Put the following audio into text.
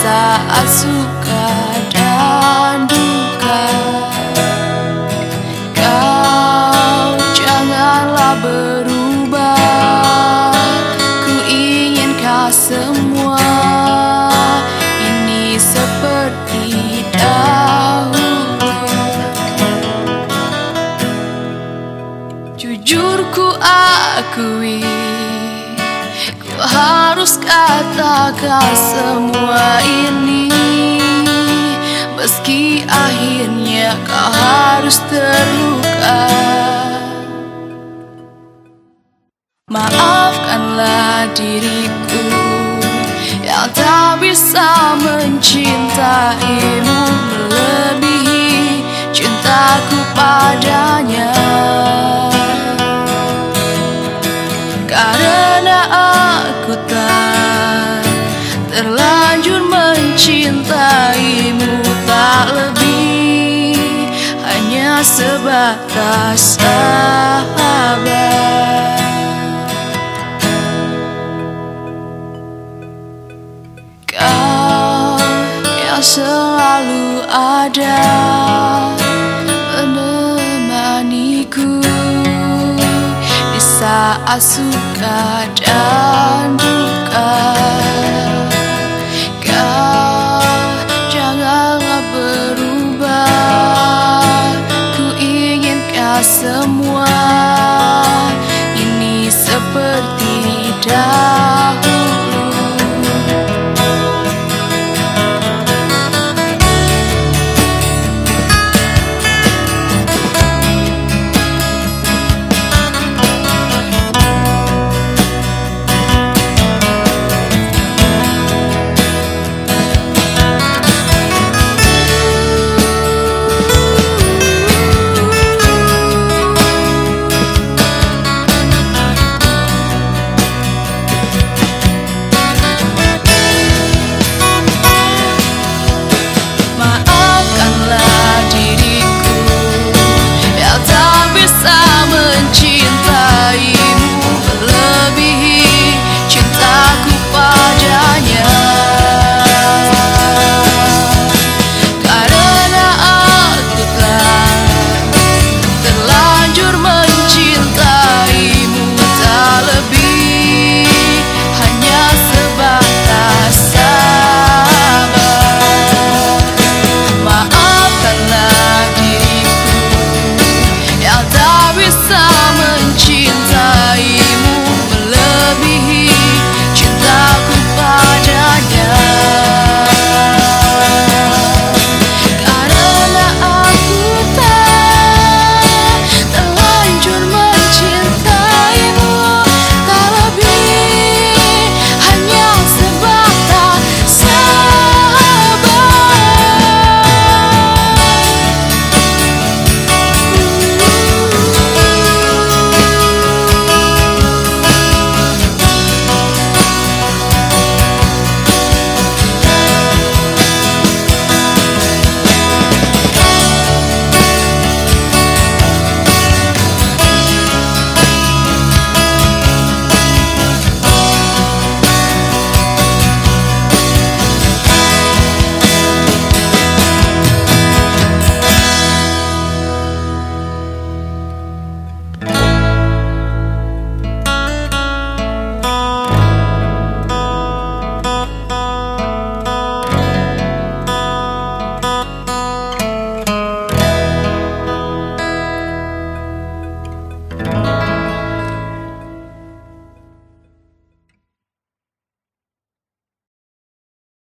saat suka dan duka. Kau janganlah berubah, ku ingin kau semua ini seperti dahulu. Jujur ku akui, ku harus katakan semua ini, meski akhirnya kau harus terluka. Maafkanlah diriku yang tak bisa mencintaimu melebihi cintaku padanya. Karena aku tak terlanjur mencintaimu, tak lebih, hanya sebatas sahabat. Kau yang selalu ada menemaniku di saat suka dan duka.